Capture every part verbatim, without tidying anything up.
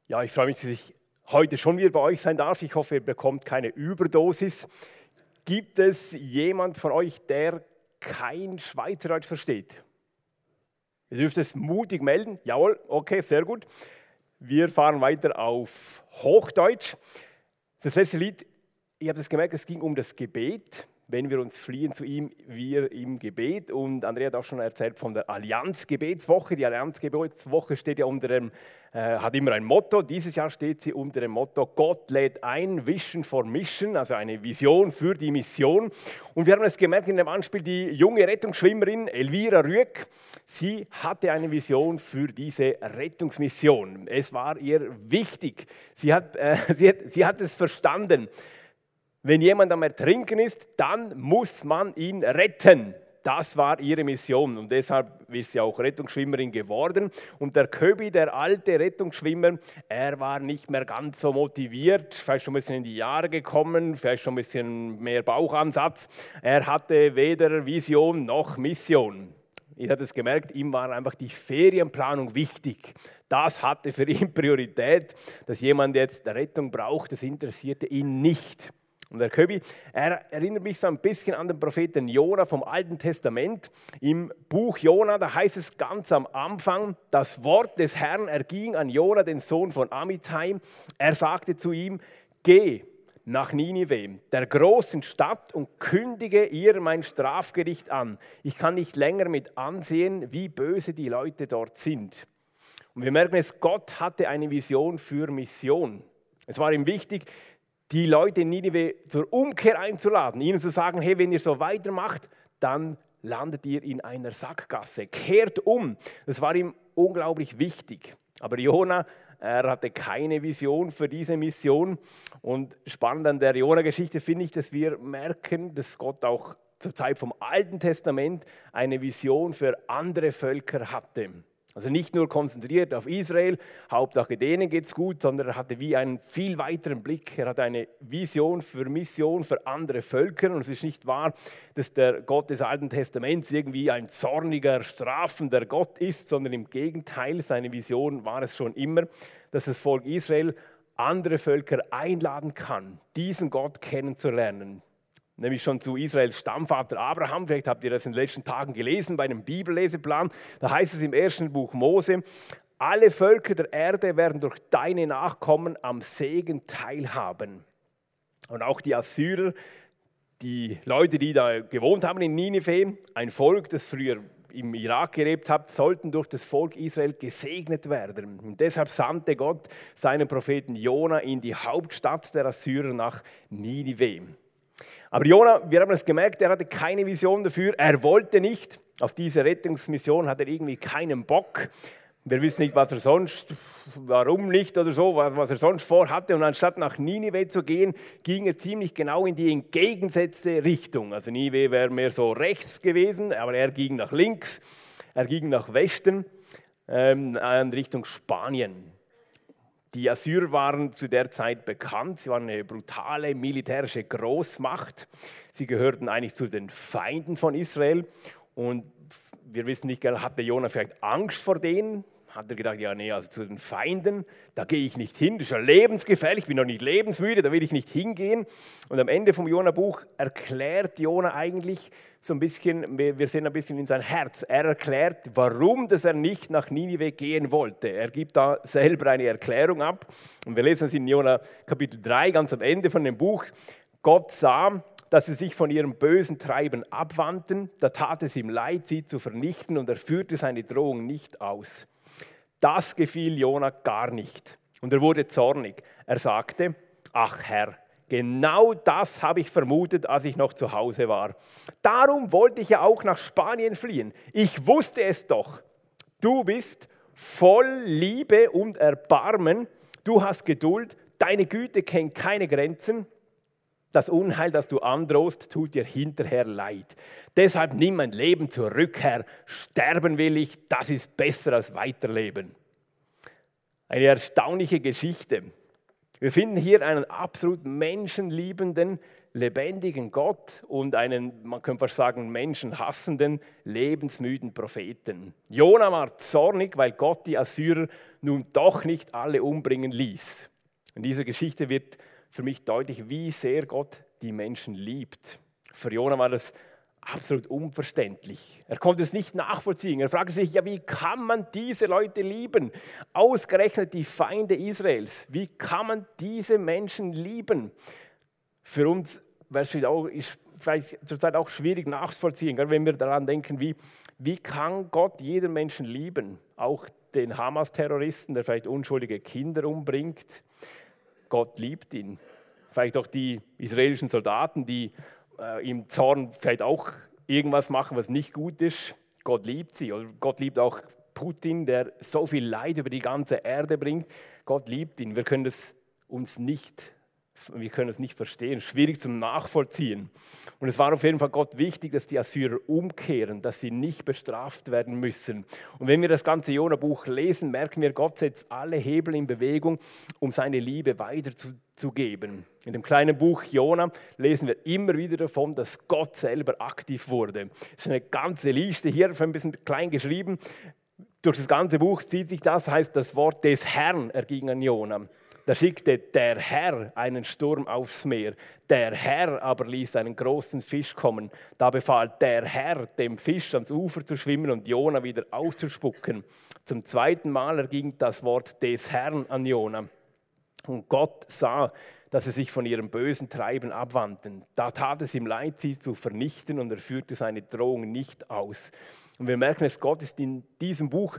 Ja, ich freue mich, dass ich heute schon wieder bei euch sein darf. Ich hoffe, ihr bekommt keine Überdosis. Gibt es jemand von euch, der kein Schweizerdeutsch versteht? Ihr dürft es mutig melden. Jawohl, okay, sehr gut. Wir fahren weiter auf Hochdeutsch. Das letzte Lied, ihr habt es gemerkt, es ging um das Gebet. Wenn wir uns fliehen zu ihm, wir im Gebet. Und Andrea hat auch schon erzählt von der Allianz-Gebetswoche. Die Allianz-Gebetswoche steht ja unter dem, äh, hat immer ein Motto. Dieses Jahr steht sie unter dem Motto Gott lädt ein, Vision for Mission, also eine Vision für die Mission. Und wir haben es gemerkt in dem Anspiel, die junge Rettungsschwimmerin Elvira Rüegg, sie hatte eine Vision für diese Rettungsmission. Es war ihr wichtig. Sie hat, äh, sie hat, sie hat es verstanden. Wenn jemand am Ertrinken ist, dann muss man ihn retten. Das war ihre Mission und deshalb ist sie auch Rettungsschwimmerin geworden. Und der Köbi, der alte Rettungsschwimmer, er war nicht mehr ganz so motiviert, vielleicht schon ein bisschen in die Jahre gekommen, vielleicht schon ein bisschen mehr Bauchansatz. Er hatte weder Vision noch Mission. Ihr habt es gemerkt, ihm war einfach die Ferienplanung wichtig. Das hatte für ihn Priorität, dass jemand jetzt Rettung braucht, das interessierte ihn nicht. Und der Köbi, er erinnert mich so ein bisschen an den Propheten Jona vom Alten Testament. Im Buch Jona, da heißt es ganz am Anfang, das Wort des Herrn erging an Jona, den Sohn von Amittai. Er sagte zu ihm, geh nach Ninive, der großen Stadt, und kündige ihr mein Strafgericht an. Ich kann nicht länger mit ansehen, wie böse die Leute dort sind. Und wir merken es, Gott hatte eine Vision für Mission. Es war ihm wichtig, die Leute in Ninive zur Umkehr einzuladen, ihnen zu sagen, hey, wenn ihr so weitermacht, dann landet ihr in einer Sackgasse. Kehrt um. Das war ihm unglaublich wichtig. Aber Jona, er hatte keine Vision für diese Mission. Und spannend an der Jona-Geschichte finde ich, dass wir merken, dass Gott auch zur Zeit vom Alten Testament eine Vision für andere Völker hatte. Also nicht nur konzentriert auf Israel, Hauptsache denen geht es gut, sondern er hatte wie einen viel weiteren Blick. Er hatte eine Vision für Mission für andere Völker. Und es ist nicht wahr, dass der Gott des Alten Testaments irgendwie ein zorniger, strafender Gott ist, sondern im Gegenteil, seine Vision war es schon immer, dass das Volk Israel andere Völker einladen kann, diesen Gott kennenzulernen. Nämlich schon zu Israels Stammvater Abraham, vielleicht habt ihr das in den letzten Tagen gelesen bei einem Bibelleseplan, da heißt es im ersten Buch Mose, alle Völker der Erde werden durch deine Nachkommen am Segen teilhaben. Und auch die Assyrer, die Leute, die da gewohnt haben in Ninive, ein Volk, das früher im Irak gelebt hat, sollten durch das Volk Israel gesegnet werden. Und deshalb sandte Gott seinen Propheten Jona in die Hauptstadt der Assyrer nach Ninive. Aber Jona, wir haben es gemerkt, er hatte keine Vision dafür, er wollte nicht, auf diese Rettungsmission hat er irgendwie keinen Bock. Wir wissen nicht, was er sonst, warum nicht oder so, was er sonst vorhatte. Und anstatt nach Ninive zu gehen, ging er ziemlich genau in die entgegengesetzte Richtung. Also Ninive wäre mehr so rechts gewesen, aber er ging nach links, er ging nach Westen, ähm, in Richtung Spanien. Die Assyrer waren zu der Zeit bekannt, sie waren eine brutale militärische Großmacht. Sie gehörten eigentlich zu den Feinden von Israel. Und wir wissen nicht, hatte Jona vielleicht Angst vor denen? Hat er gedacht, ja nee, also zu den Feinden, da gehe ich nicht hin, das ist ja lebensgefährlich, ich bin noch nicht lebensmüde, da will ich nicht hingehen. Und am Ende vom Jona-Buch erklärt Jona eigentlich so ein bisschen, wir sehen ein bisschen in sein Herz, er erklärt, warum dass er nicht nach Ninive gehen wollte. Er gibt da selber eine Erklärung ab und wir lesen es in Jona Kapitel drei, ganz am Ende von dem Buch. Gott sah, dass sie sich von ihrem bösen Treiben abwandten, da tat es ihm leid, sie zu vernichten, und er führte seine Drohung nicht aus. Das gefiel Jona gar nicht und er wurde zornig. Er sagte, ach Herr, genau das habe ich vermutet, als ich noch zu Hause war. Darum wollte ich ja auch nach Spanien fliehen. Ich wusste es doch. Du bist voll Liebe und Erbarmen. Du hast Geduld. Deine Güte kennt keine Grenzen. Das Unheil, das du androhst, tut dir hinterher leid. Deshalb nimm mein Leben zurück, Herr. Sterben will ich, das ist besser als weiterleben. Eine erstaunliche Geschichte. Wir finden hier einen absolut menschenliebenden, lebendigen Gott und einen, man könnte fast sagen, menschenhassenden, lebensmüden Propheten. Jona war zornig, weil Gott die Assyrer nun doch nicht alle umbringen ließ. In dieser Geschichte wird für mich deutlich, wie sehr Gott die Menschen liebt. Für Jona war das absolut unverständlich. Er konnte es nicht nachvollziehen. Er fragte sich, ja, wie kann man diese Leute lieben? Ausgerechnet die Feinde Israels. Wie kann man diese Menschen lieben? Für uns ist vielleicht zurzeit auch schwierig nachzuvollziehen, wenn wir daran denken, wie, wie kann Gott jeden Menschen lieben? Auch den Hamas-Terroristen, der vielleicht unschuldige Kinder umbringt. Gott liebt ihn. Vielleicht auch die israelischen Soldaten, die äh, im Zorn vielleicht auch irgendwas machen, was nicht gut ist. Gott liebt sie. Oder Gott liebt auch Putin, der so viel Leid über die ganze Erde bringt. Gott liebt ihn. Wir können das uns nicht Wir können es nicht verstehen, schwierig zum Nachvollziehen. Und es war auf jeden Fall Gott wichtig, dass die Assyrer umkehren, dass sie nicht bestraft werden müssen. Und wenn wir das ganze Jona-Buch lesen, merken wir, Gott setzt alle Hebel in Bewegung, um seine Liebe weiterzugeben. In dem kleinen Buch Jona lesen wir immer wieder davon, dass Gott selber aktiv wurde. Das ist eine ganze Liste, hier ein bisschen klein geschrieben. Durch das ganze Buch zieht sich das, heißt das Wort des Herrn erging an Jona. Da schickte der Herr einen Sturm aufs Meer. Der Herr aber ließ einen großen Fisch kommen. Da befahl der Herr, dem Fisch ans Ufer zu schwimmen und Jona wieder auszuspucken. Zum zweiten Mal erging das Wort des Herrn an Jona. Und Gott sah, dass sie sich von ihrem bösen Treiben abwandten. Da tat es ihm leid, sie zu vernichten, und er führte seine Drohung nicht aus. Und wir merken es, Gott ist in diesem Buch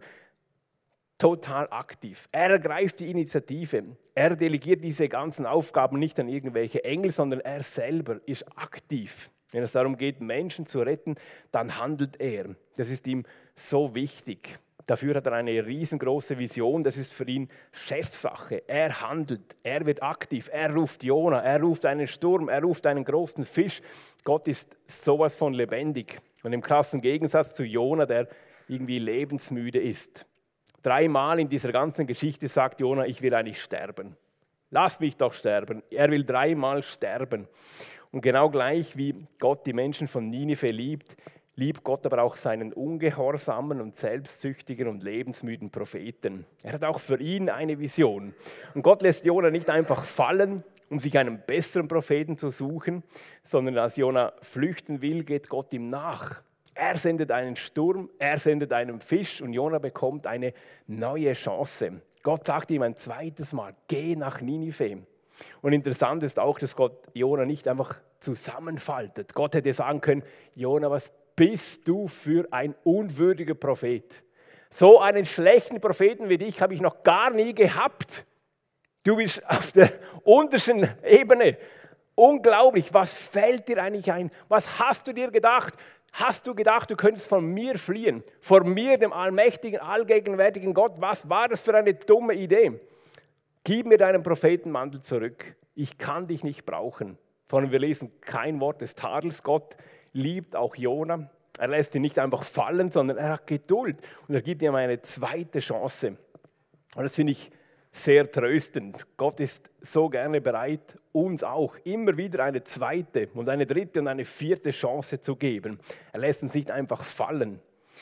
total aktiv. Er ergreift die Initiative. Er delegiert diese ganzen Aufgaben nicht an irgendwelche Engel, sondern er selber ist aktiv. Wenn es darum geht, Menschen zu retten, dann handelt er. Das ist ihm so wichtig. Dafür hat er eine riesengroße Vision. Das ist für ihn Chefsache. Er handelt, er wird aktiv. Er ruft Jona, er ruft einen Sturm, er ruft einen großen Fisch. Gott ist sowas von lebendig. Und im krassen Gegensatz zu Jona, der irgendwie lebensmüde ist. Dreimal in dieser ganzen Geschichte sagt Jona, ich will eigentlich sterben. Lass mich doch sterben. Er will dreimal sterben. Und genau gleich wie Gott die Menschen von Ninive liebt, liebt Gott aber auch seinen ungehorsamen und selbstsüchtigen und lebensmüden Propheten. Er hat auch für ihn eine Vision. Und Gott lässt Jona nicht einfach fallen, um sich einen besseren Propheten zu suchen, sondern als Jona flüchten will, geht Gott ihm nach. Er sendet einen Sturm, er sendet einen Fisch und Jona bekommt eine neue Chance. Gott sagt ihm ein zweites Mal, geh nach Ninive. Und interessant ist auch, dass Gott Jona nicht einfach zusammenfaltet. Gott hätte sagen können, Jona, was bist du für ein unwürdiger Prophet? So einen schlechten Propheten wie dich habe ich noch gar nie gehabt. Du bist auf der untersten Ebene. Unglaublich, was fällt dir eigentlich ein? Was hast du dir gedacht? Hast du gedacht, du könntest von mir fliehen? Vor mir, dem allmächtigen, allgegenwärtigen Gott? Was war das für eine dumme Idee? Gib mir deinen Prophetenmantel zurück. Ich kann dich nicht brauchen. Vor allem, wir lesen kein Wort des Tadels. Gott liebt auch Jona. Er lässt ihn nicht einfach fallen, sondern er hat Geduld. Und er gibt ihm eine zweite Chance. Und das finde ich sehr tröstend. Gott ist so gerne bereit, uns auch immer wieder eine zweite und eine dritte und eine vierte Chance zu geben. Er lässt uns nicht einfach fallen,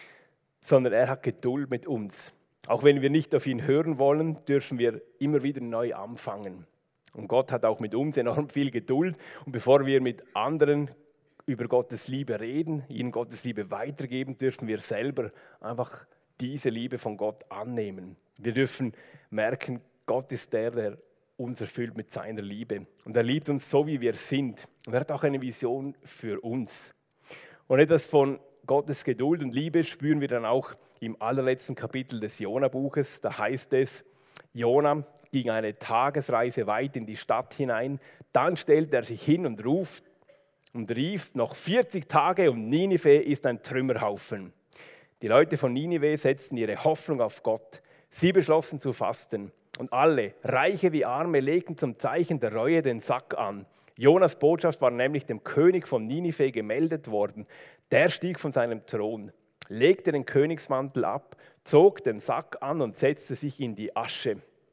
sondern er hat Geduld mit uns. Auch wenn wir nicht auf ihn hören wollen, dürfen wir immer wieder neu anfangen. Und Gott hat auch mit uns enorm viel Geduld. Und bevor wir mit anderen über Gottes Liebe reden, ihnen Gottes Liebe weitergeben, dürfen wir selber einfach diese Liebe von Gott annehmen. Wir dürfen merken, Gott ist der, der uns erfüllt mit seiner Liebe. Und er liebt uns so, wie wir sind. Und er hat auch eine Vision für uns. Und etwas von Gottes Geduld und Liebe spüren wir dann auch im allerletzten Kapitel des Jona-Buches. Da heißt es, Jona ging eine Tagesreise weit in die Stadt hinein. Dann stellte er sich hin und ruft und rief, noch vierzig Tage und Ninive ist ein Trümmerhaufen. Die Leute von Ninive setzten ihre Hoffnung auf Gott. Sie beschlossen zu fasten. Und alle, Reiche wie Arme, legten zum Zeichen der Reue den Sack an. Jonas Botschaft war nämlich dem König von Ninive gemeldet worden. Der stieg von seinem Thron, legte den Königsmantel ab, zog den Sack an und setzte sich in die Asche.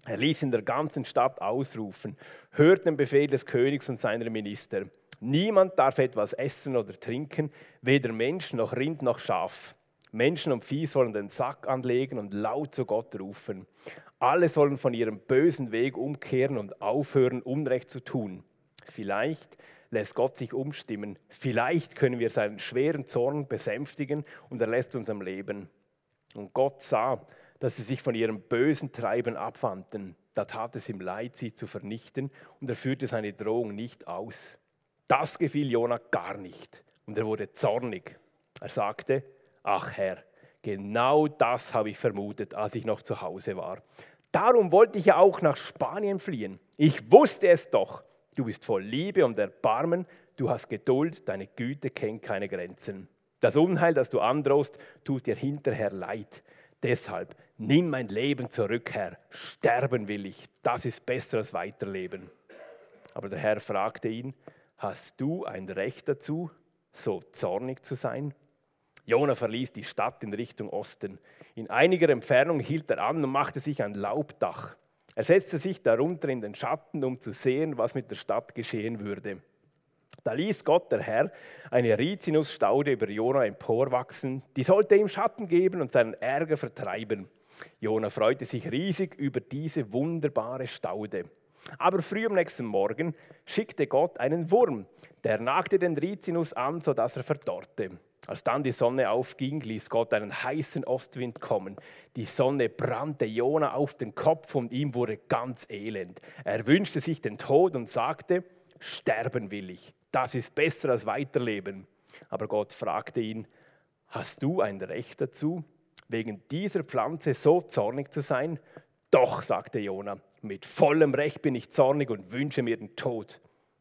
Er ließ in der ganzen Stadt ausrufen: Hört den Befehl des Königs und seiner Minister. Niemand darf etwas essen oder trinken, weder Mensch noch Rind noch Schaf. Menschen und Vieh sollen den Sack anlegen und laut zu Gott rufen. Alle sollen von ihrem bösen Weg umkehren und aufhören, Unrecht zu tun. Vielleicht lässt Gott sich umstimmen. Vielleicht können wir seinen schweren Zorn besänftigen und er lässt uns am Leben. Und Gott sah, dass sie sich von ihrem bösen Treiben abwandten. Da tat es ihm leid, sie zu vernichten, und er führte seine Drohung nicht aus. Das gefiel Jona gar nicht, und er wurde zornig. Er sagte: Ach Herr, genau das habe ich vermutet, als ich noch zu Hause war. Darum wollte ich ja auch nach Spanien fliehen. Ich wusste es doch. Du bist voll Liebe und Erbarmen, du hast Geduld, deine Güte kennt keine Grenzen. Das Unheil, das du androhst, tut dir hinterher leid. Deshalb nimm mein Leben zurück, Herr. Sterben will ich. Das ist besser als weiterleben. Aber der Herr fragte ihn: Hast du ein Recht dazu, so zornig zu sein? Jona verließ die Stadt in Richtung Osten. In einiger Entfernung hielt er an und machte sich ein Laubdach. Er setzte sich darunter in den Schatten, um zu sehen, was mit der Stadt geschehen würde. Da ließ Gott, der Herr, eine Rizinusstaude über Jona emporwachsen. Die sollte ihm Schatten geben und seinen Ärger vertreiben. Jona freute sich riesig über diese wunderbare Staude. Aber früh am nächsten Morgen schickte Gott einen Wurm. Der nagte den Rizinus an, sodass er verdorrte. Als dann die Sonne aufging, ließ Gott einen heißen Ostwind kommen. Die Sonne brannte Jona auf den Kopf und ihm wurde ganz elend. Er wünschte sich den Tod und sagte: Sterben will ich. Das ist besser als weiterleben. Aber Gott fragte ihn: Hast du ein Recht dazu, wegen dieser Pflanze so zornig zu sein? Doch, sagte Jona, mit vollem Recht bin ich zornig und wünsche mir den Tod.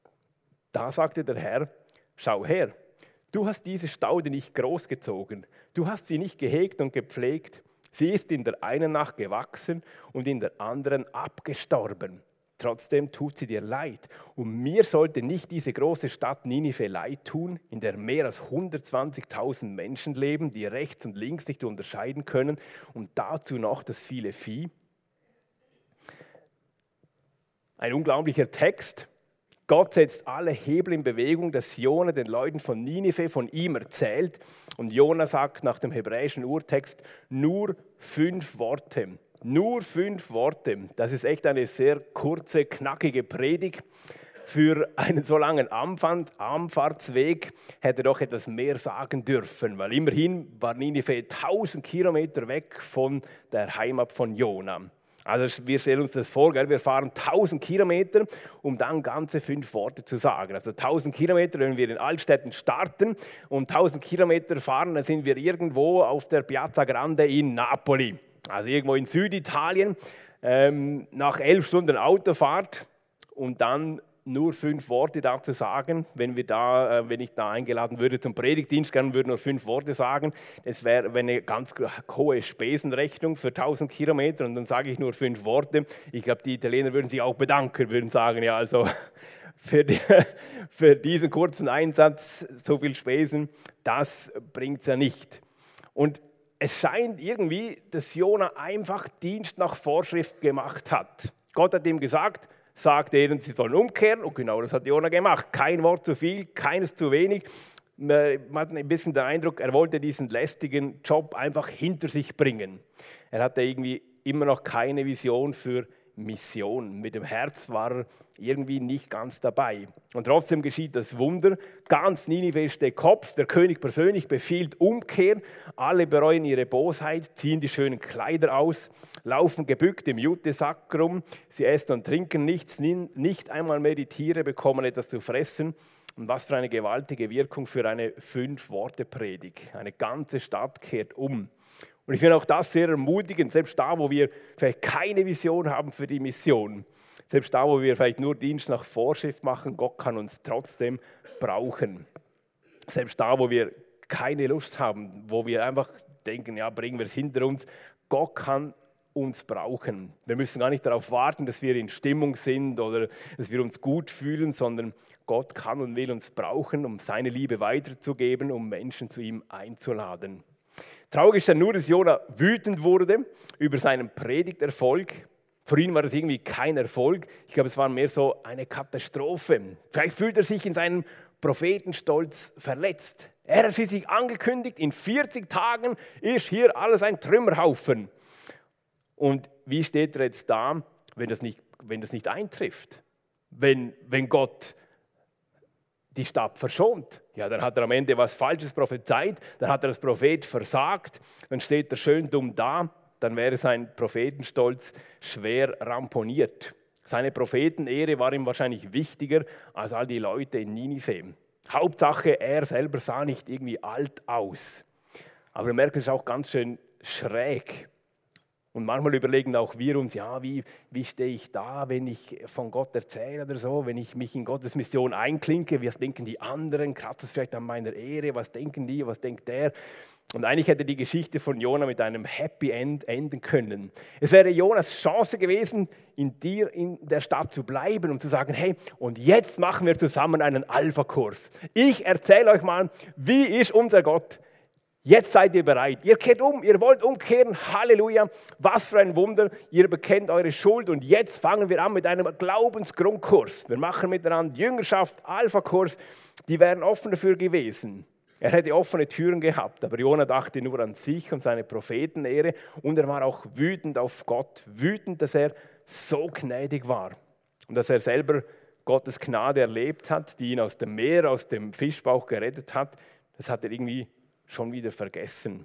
Da sagte der Herr: Schau her, du hast diese Staude nicht großgezogen, du hast sie nicht gehegt und gepflegt. Sie ist in der einen Nacht gewachsen und in der anderen abgestorben. Trotzdem tut sie dir leid. Und mir sollte nicht diese große Stadt Ninive leid tun, in der mehr als hundertzwanzigtausend Menschen leben, die rechts und links nicht unterscheiden können, und dazu noch das viele Vieh. Ein unglaublicher Text. Gott setzt alle Hebel in Bewegung, dass Jona den Leuten von Ninive von ihm erzählt. Und Jona sagt nach dem hebräischen Urtext nur fünf Worte. Nur fünf Worte. Das ist echt eine sehr kurze, knackige Predigt. Für einen so langen Anfahrtsweg hätte er doch etwas mehr sagen dürfen, weil immerhin war Ninive tausend Kilometer weg von der Heimat von Jona. Also wir stellen uns das vor, gell? Wir fahren tausend Kilometer, um dann ganze fünf Worte zu sagen. Also tausend Kilometer, wenn wir in Altstädten starten und tausend Kilometer fahren, dann sind wir irgendwo auf der Piazza Grande in Napoli. Also irgendwo in Süditalien, ähm, nach elf Stunden Autofahrt und dann nur fünf Worte dazu sagen. Wenn, wir da, äh, wenn ich da eingeladen würde zum Predigtdienst, dann würde nur fünf Worte sagen. Das wäre eine ganz hohe Spesenrechnung für tausend Kilometer und dann sage ich nur fünf Worte. Ich glaube, die Italiener würden sich auch bedanken, würden sagen, ja, also für, die, für diesen kurzen Einsatz so viel Spesen, das bringt es ja nicht. Und es scheint irgendwie, dass Jona einfach Dienst nach Vorschrift gemacht hat. Gott hat ihm gesagt, sagt denen, sie sollen umkehren, und genau das hat Jona gemacht. Kein Wort zu viel, keines zu wenig. Man hat ein bisschen den Eindruck, er wollte diesen lästigen Job einfach hinter sich bringen. Er hatte irgendwie immer noch keine Vision für Mission. Mit dem Herz war er irgendwie nicht ganz dabei. Und trotzdem geschieht das Wunder. Ganz Ninive steht Kopf. Der König persönlich befiehlt Umkehr. Alle bereuen ihre Bosheit, ziehen die schönen Kleider aus, laufen gebückt im Jutesack rum. Sie essen und trinken nichts. Nicht einmal mehr die Tiere bekommen etwas zu fressen. Und was für eine gewaltige Wirkung für eine Fünf-Worte-Predigt. Eine ganze Stadt kehrt um. Und ich finde auch das sehr ermutigend, selbst da, wo wir vielleicht keine Vision haben für die Mission, selbst da, wo wir vielleicht nur Dienst nach Vorschrift machen, Gott kann uns trotzdem brauchen. Selbst da, wo wir keine Lust haben, wo wir einfach denken, ja, bringen wir es hinter uns, Gott kann uns brauchen. Wir müssen gar nicht darauf warten, dass wir in Stimmung sind oder dass wir uns gut fühlen, sondern Gott kann und will uns brauchen, um seine Liebe weiterzugeben, um Menschen zu ihm einzuladen. Traurig ist dann nur, dass Jona wütend wurde über seinen Predigterfolg. Für ihn war das irgendwie kein Erfolg. Ich glaube, es war mehr so eine Katastrophe. Vielleicht fühlt er sich in seinem Prophetenstolz verletzt. Er hat schließlich angekündigt, in vierzig Tagen ist hier alles ein Trümmerhaufen. Und wie steht er jetzt da, wenn das nicht, wenn das nicht eintrifft? Wenn, wenn Gott die Stadt verschont? Ja, dann hat er am Ende was Falsches prophezeit, dann hat er das Prophet versagt, dann steht er schön dumm da, dann wäre sein Prophetenstolz schwer ramponiert. Seine Prophetenehre war ihm wahrscheinlich wichtiger als all die Leute in Ninive. Hauptsache, er selber sah nicht irgendwie alt aus. Aber wir merken es auch ganz schön schräg. Und manchmal überlegen auch wir uns, ja, wie, wie stehe ich da, wenn ich von Gott erzähle oder so, wenn ich mich in Gottes Mission einklinke, was denken die anderen, kratzt es vielleicht an meiner Ehre, was denken die, was denkt der? Und eigentlich hätte die Geschichte von Jona mit einem Happy End enden können. Es wäre Jonas Chance gewesen, in dir in der Stadt zu bleiben und zu sagen, hey, und jetzt machen wir zusammen einen Alpha-Kurs. Ich erzähle euch mal, wie ist unser Gott? Jetzt seid ihr bereit. Ihr kehrt um, ihr wollt umkehren. Halleluja. Was für ein Wunder. Ihr bekennt eure Schuld und jetzt fangen wir an mit einem Glaubensgrundkurs. Wir machen miteinander Jüngerschaft, Alpha-Kurs. Die wären offen dafür gewesen. Er hätte offene Türen gehabt, aber Jona dachte nur an sich und seine Prophetenehre und er war auch wütend auf Gott. Wütend, dass er so gnädig war und dass er selber Gottes Gnade erlebt hat, die ihn aus dem Meer, aus dem Fischbauch gerettet hat. Das hat er irgendwie schon wieder vergessen.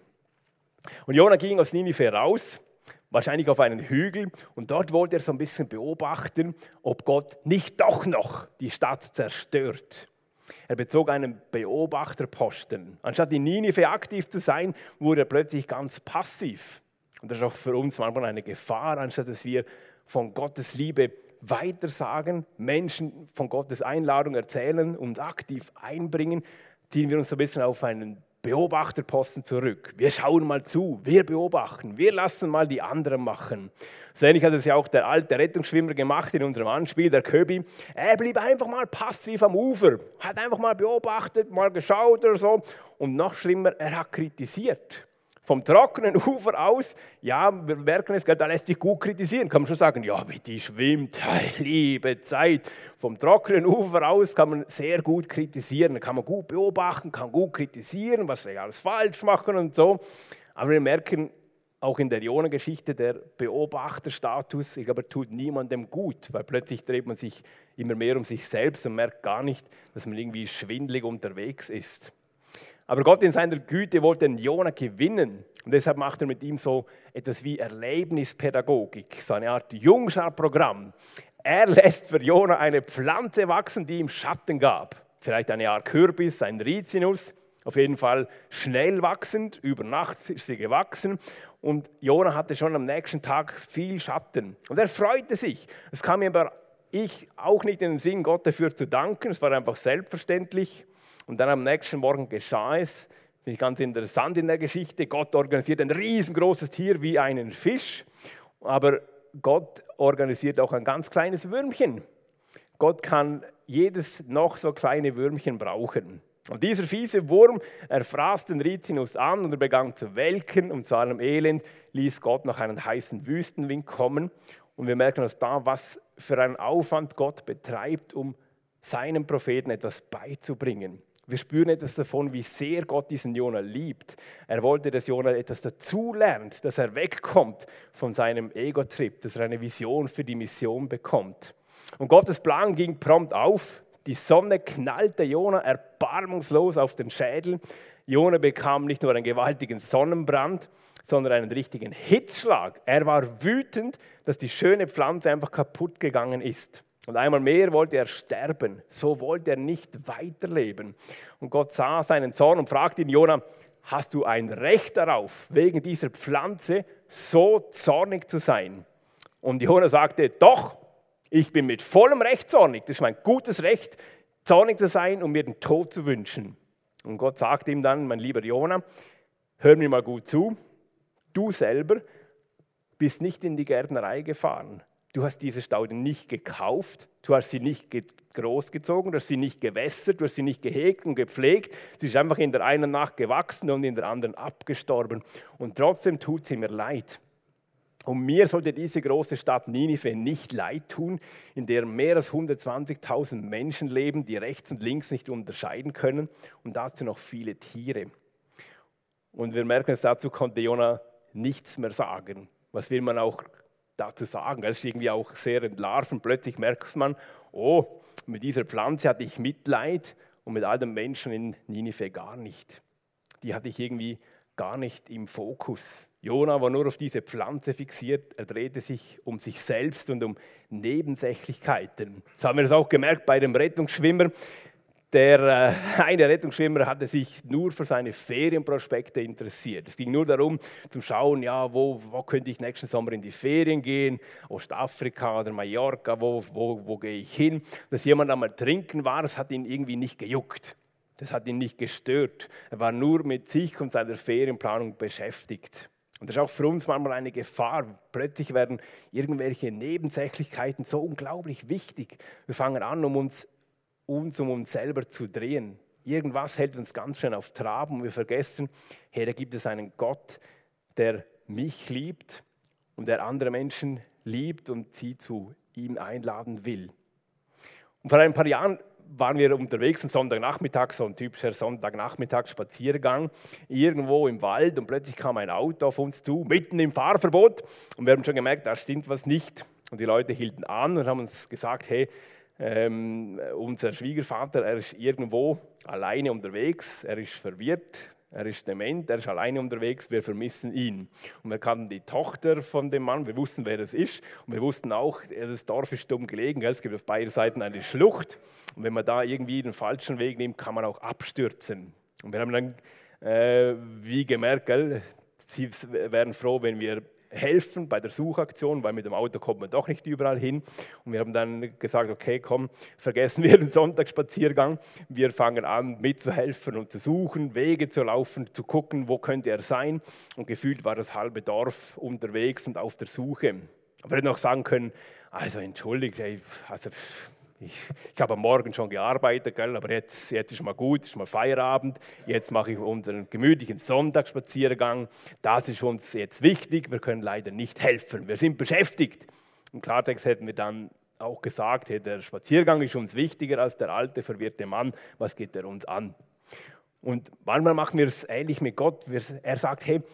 Und Jona ging aus Ninive raus, wahrscheinlich auf einen Hügel, und dort wollte er so ein bisschen beobachten, ob Gott nicht doch noch die Stadt zerstört. Er bezog einen Beobachterposten. Anstatt in Ninive aktiv zu sein, wurde er plötzlich ganz passiv. Und das ist auch für uns manchmal eine Gefahr, anstatt dass wir von Gottes Liebe weitersagen, Menschen von Gottes Einladung erzählen, uns aktiv einbringen, ziehen wir uns so ein bisschen auf einen Beobachterposten zurück. Wir schauen mal zu, wir beobachten, wir lassen mal die anderen machen. So ähnlich hat es ja auch der alte Rettungsschwimmer gemacht in unserem Anspiel, der Köbi. Er blieb einfach mal passiv am Ufer, hat einfach mal beobachtet, mal geschaut oder so. Und noch schlimmer, er hat kritisiert. Vom trockenen Ufer aus, ja, wir merken es, da lässt sich gut kritisieren. Kann man schon sagen, ja, wie die schwimmt, liebe Zeit. Vom trockenen Ufer aus kann man sehr gut kritisieren. Da kann man gut beobachten, kann gut kritisieren, was sie alles falsch machen und so. Aber wir merken auch in der Jona-Geschichte, der Beobachterstatus, ich glaube, er tut niemandem gut, weil plötzlich dreht man sich immer mehr um sich selbst und merkt gar nicht, dass man irgendwie schwindelig unterwegs ist. Aber Gott in seiner Güte wollte den Jona gewinnen und deshalb macht er mit ihm so etwas wie Erlebnispädagogik, so eine Art Jungschar-Programm. Er lässt für Jona eine Pflanze wachsen, die ihm Schatten gab. Vielleicht eine Art Kürbis, ein Rizinus, auf jeden Fall schnell wachsend, über Nacht ist sie gewachsen und Jona hatte schon am nächsten Tag viel Schatten. Und er freute sich. Es kam mir aber ich auch nicht in den Sinn, Gott dafür zu danken, es war einfach selbstverständlich. Und dann am nächsten Morgen geschah es, finde ich ganz interessant in der Geschichte, Gott organisiert ein riesengroßes Tier wie einen Fisch, aber Gott organisiert auch ein ganz kleines Würmchen. Gott kann jedes noch so kleine Würmchen brauchen. Und dieser fiese Wurm, er fraß den Rizinus an und er begann zu welken und zu allem Elend ließ Gott noch einen heißen Wüstenwind kommen. Und wir merken uns da, was für einen Aufwand Gott betreibt, um seinem Propheten etwas beizubringen. Wir spüren etwas davon, wie sehr Gott diesen Jona liebt. Er wollte, dass Jona etwas dazulernt, dass er wegkommt von seinem Ego-Trip, dass er eine Vision für die Mission bekommt. Und Gottes Plan ging prompt auf. Die Sonne knallte Jona erbarmungslos auf den Schädel. Jona bekam nicht nur einen gewaltigen Sonnenbrand, sondern einen richtigen Hitzschlag. Er war wütend, dass die schöne Pflanze einfach kaputt gegangen ist. Und einmal mehr wollte er sterben, so wollte er nicht weiterleben. Und Gott sah seinen Zorn und fragte ihn, Jona, hast du ein Recht darauf, wegen dieser Pflanze so zornig zu sein? Und Jona sagte, doch, ich bin mit vollem Recht zornig, das ist mein gutes Recht, zornig zu sein und mir den Tod zu wünschen. Und Gott sagte ihm dann, mein lieber Jona, hör mir mal gut zu, du selber bist nicht in die Gärtnerei gefahren. Du hast diese Staude nicht gekauft, du hast sie nicht großgezogen, du hast sie nicht gewässert, du hast sie nicht gehegt und gepflegt. Sie ist einfach in der einen Nacht gewachsen und in der anderen abgestorben. Und trotzdem tut sie mir leid. Und mir sollte diese große Stadt Ninive nicht leid tun, in der mehr als hundertzwanzigtausend Menschen leben, die rechts und links nicht unterscheiden können und dazu noch viele Tiere. Und wir merken es, dazu konnte Jona nichts mehr sagen. Was will man auch dazu sagen? Das ist irgendwie auch sehr entlarvend. Plötzlich merkt man, oh, mit dieser Pflanze hatte ich Mitleid und mit all den Menschen in Ninive gar nicht. Die hatte ich irgendwie gar nicht im Fokus. Jona war nur auf diese Pflanze fixiert, er drehte sich um sich selbst und um Nebensächlichkeiten. Das haben wir das auch gemerkt bei dem Rettungsschwimmer. Der äh, eine Rettungsschwimmer hatte sich nur für seine Ferienprospekte interessiert. Es ging nur darum, zu schauen, ja, wo, wo könnte ich nächsten Sommer in die Ferien gehen, Ostafrika oder Mallorca, wo, wo, wo gehe ich hin. Dass jemand einmal trinken war, das hat ihn irgendwie nicht gejuckt. Das hat ihn nicht gestört. Er war nur mit sich und seiner Ferienplanung beschäftigt. Und das ist auch für uns manchmal eine Gefahr. Plötzlich werden irgendwelche Nebensächlichkeiten so unglaublich wichtig. Wir fangen an, um uns, uns um uns selber zu drehen. Irgendwas hält uns ganz schön auf Trab und wir vergessen, hey, da gibt es einen Gott, der mich liebt und der andere Menschen liebt und sie zu ihm einladen will. Und vor ein paar Jahren waren wir unterwegs am Sonntagnachmittag, so ein typischer Sonntagnachmittagsspaziergang, irgendwo im Wald und plötzlich kam ein Auto auf uns zu, mitten im Fahrverbot und wir haben schon gemerkt, da stimmt was nicht. Und die Leute hielten an und haben uns gesagt, hey, ähm, unser Schwiegervater, er ist irgendwo alleine unterwegs, er ist verwirrt, er ist dement, er ist alleine unterwegs, wir vermissen ihn. Und wir kannten die Tochter von dem Mann, wir wussten, wer das ist. Und wir wussten auch, das Dorf ist dumm gelegen, es gibt auf beiden Seiten eine Schlucht. Und wenn man da irgendwie den falschen Weg nimmt, kann man auch abstürzen. Und wir haben dann äh, wie gemerkt, gell, sie wären froh, wenn wir helfen bei der Suchaktion, weil mit dem Auto kommt man doch nicht überall hin. Und wir haben dann gesagt, okay, komm, vergessen wir den Sonntagsspaziergang. Wir fangen an mitzuhelfen und zu suchen, Wege zu laufen, zu gucken, wo könnte er sein. Und gefühlt war das halbe Dorf unterwegs und auf der Suche. Aber wir hätten auch sagen können, also entschuldigt, also Ich, ich habe am Morgen schon gearbeitet, gell, aber jetzt, jetzt ist mal gut, ist mal Feierabend. Jetzt mache ich unseren gemütlichen Sonntagsspaziergang. Das ist uns jetzt wichtig. Wir können leider nicht helfen. Wir sind beschäftigt. Im Klartext hätten wir dann auch gesagt, hey, der Spaziergang ist uns wichtiger als der alte, verwirrte Mann. Was geht er uns an? Und manchmal machen wir es ähnlich mit Gott. Er sagt, hey,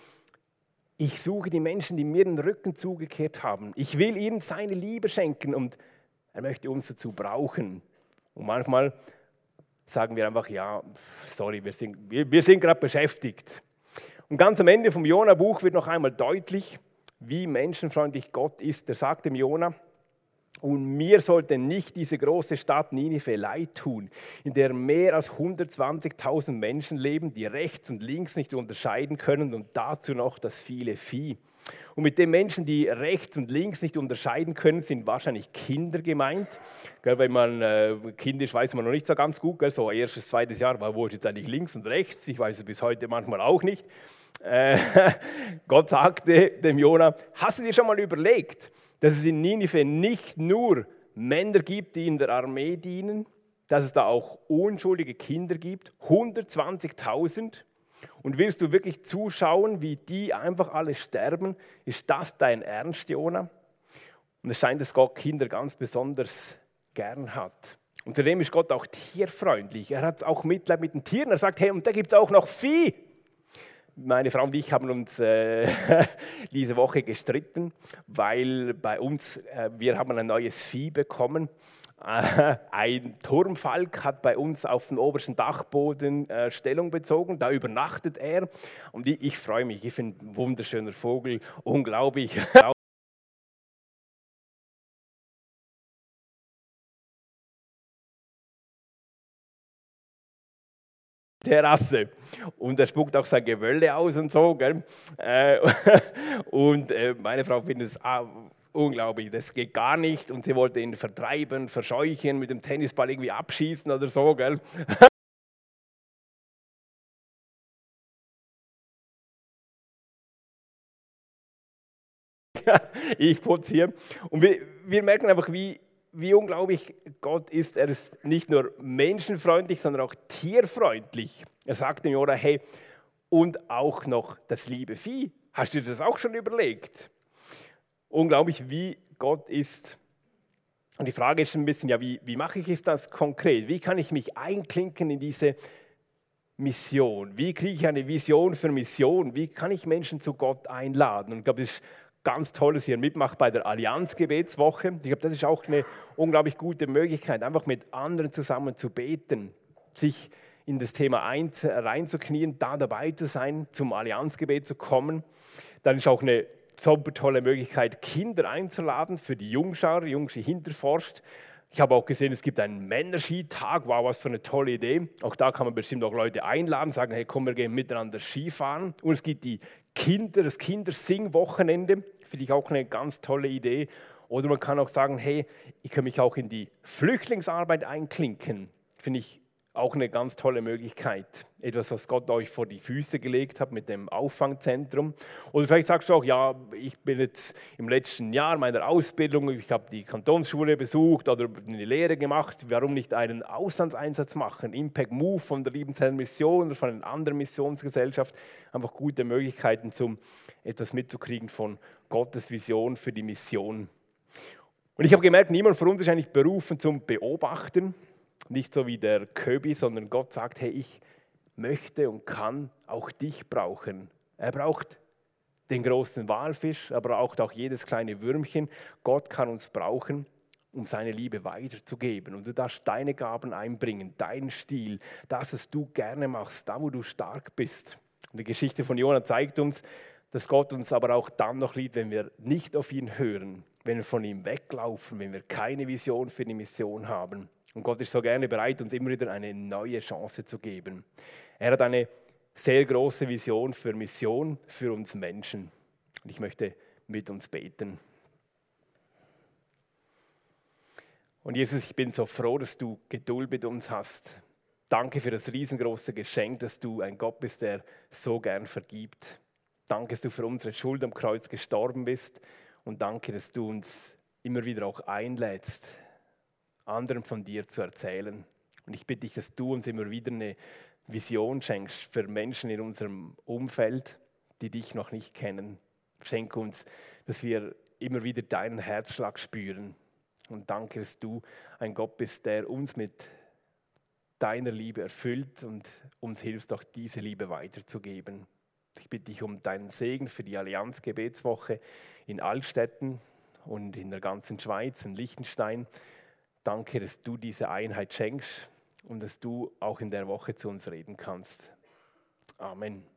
ich suche die Menschen, die mir den Rücken zugekehrt haben. Ich will ihnen seine Liebe schenken und er möchte uns dazu brauchen. Und manchmal sagen wir einfach, ja, sorry, wir sind, wir, wir sind gerade beschäftigt. Und ganz am Ende vom Jona-Buch wird noch einmal deutlich, wie menschenfreundlich Gott ist. Er sagt dem Jona, und mir sollte nicht diese große Stadt Ninive leid tun, in der mehr als hundertzwanzigtausend Menschen leben, die rechts und links nicht unterscheiden können und dazu noch das viele Vieh. Und mit den Menschen, die rechts und links nicht unterscheiden können, sind wahrscheinlich Kinder gemeint. Gell, wenn man äh, Kind ist, weiß man noch nicht so ganz gut. Gell, so erstes, zweites Jahr, wo ist jetzt eigentlich links und rechts? Ich weiß es bis heute manchmal auch nicht. Äh, Gott sagte dem Jona, hast du dir schon mal überlegt, dass es in Ninive nicht nur Männer gibt, die in der Armee dienen, dass es da auch unschuldige Kinder gibt, hundertzwanzigtausend. Und willst du wirklich zuschauen, wie die einfach alle sterben? Ist das dein Ernst, Jona? Und es scheint, dass Gott Kinder ganz besonders gern hat. Und zudem ist Gott auch tierfreundlich. Er hat auch Mitleid mit den Tieren. Er sagt, hey, und da gibt es auch noch Vieh. Meine Frau und ich haben uns äh, diese Woche gestritten, weil bei uns, äh, wir haben ein neues Vieh bekommen. Äh, ein Turmfalk hat bei uns auf dem obersten Dachboden äh, Stellung bezogen, da übernachtet er. Und ich, ich freue mich, ich finde ein wunderschöner Vogel, unglaublich. Terrasse. Und er spuckt auch sein Gewölle aus und so. Gell? Äh, und äh, meine Frau findet es ah, unglaublich, das geht gar nicht. Und sie wollte ihn vertreiben, verscheuchen, mit dem Tennisball irgendwie abschießen oder so. Gell? Ich putze hier. Und wir, wir merken einfach, wie Wie unglaublich Gott ist. Er ist nicht nur menschenfreundlich, sondern auch tierfreundlich. Er sagt dem Jona, hey, und auch noch das liebe Vieh. Hast du dir das auch schon überlegt? unglaublich, wie Gott ist. Und die Frage ist ein bisschen, ja, wie, wie mache ich es das konkret? Wie kann ich mich einklinken in diese Mission? Wie kriege ich eine Vision für Mission? Wie kann ich Menschen zu Gott einladen? Und ich glaube, es ist ganz toll, dass ihr mitmacht bei der Allianz-Gebetswoche. Ich glaube, das ist auch eine unglaublich gute Möglichkeit, einfach mit anderen zusammen zu beten, sich in das Thema reinzuknien, da dabei zu sein, zum Allianzgebet zu kommen. Dann ist auch eine super tolle Möglichkeit, Kinder einzuladen für die Jungschar, Jungschi Hinterforst. Ich habe auch gesehen, es gibt einen Männerskitag. Wow, was für eine tolle Idee. Auch da kann man bestimmt auch Leute einladen, sagen, hey, komm, wir gehen miteinander Skifahren. Und es gibt die Kinder, das Kindersing-Wochenende. Finde ich auch eine ganz tolle Idee. Oder man kann auch sagen, hey, ich kann mich auch in die Flüchtlingsarbeit einklinken. Finde ich auch eine ganz tolle Möglichkeit. Etwas, was Gott euch vor die Füße gelegt hat mit dem Auffangzentrum. Oder vielleicht sagst du auch, ja, ich bin jetzt im letzten Jahr meiner Ausbildung, ich habe die Kantonsschule besucht oder eine Lehre gemacht. Warum nicht einen Auslandseinsatz machen? Impact Move von der Liebenzellen Mission oder von einer anderen Missionsgesellschaft. Einfach gute Möglichkeiten, um etwas mitzukriegen von Gottes Vision für die Mission. Und ich habe gemerkt, niemand von uns ist eigentlich berufen zum Beobachten. Nicht so wie der Köbi, sondern Gott sagt, hey, ich möchte und kann auch dich brauchen. Er braucht den großen Walfisch, aber auch, auch jedes kleine Würmchen. Gott kann uns brauchen, um seine Liebe weiterzugeben. Und du darfst deine Gaben einbringen, deinen Stil, das, was du gerne machst, da, wo du stark bist. Und die Geschichte von Jona zeigt uns, dass Gott uns aber auch dann noch liebt, wenn wir nicht auf ihn hören, wenn wir von ihm weglaufen, wenn wir keine Vision für die Mission haben. Und Gott ist so gerne bereit, uns immer wieder eine neue Chance zu geben. Er hat eine sehr große Vision für Mission, für uns Menschen. Und ich möchte mit uns beten. Und Jesus, ich bin so froh, dass du Geduld mit uns hast. Danke für das riesengroße Geschenk, dass du ein Gott bist, der so gern vergibt. Danke, dass du für unsere Schuld am Kreuz gestorben bist. Und danke, dass du uns immer wieder auch einlädst, anderen von dir zu erzählen. Und ich bitte dich, dass du uns immer wieder eine Vision schenkst für Menschen in unserem Umfeld, die dich noch nicht kennen. Schenk uns, dass wir immer wieder deinen Herzschlag spüren. Und danke, dass du ein Gott bist, der uns mit deiner Liebe erfüllt und uns hilft, auch diese Liebe weiterzugeben. Ich bitte dich um deinen Segen für die Allianz-Gebetswoche in Altstetten und in der ganzen Schweiz, in Liechtenstein. Danke, dass du diese Einheit schenkst und dass du auch in der Woche zu uns reden kannst. Amen.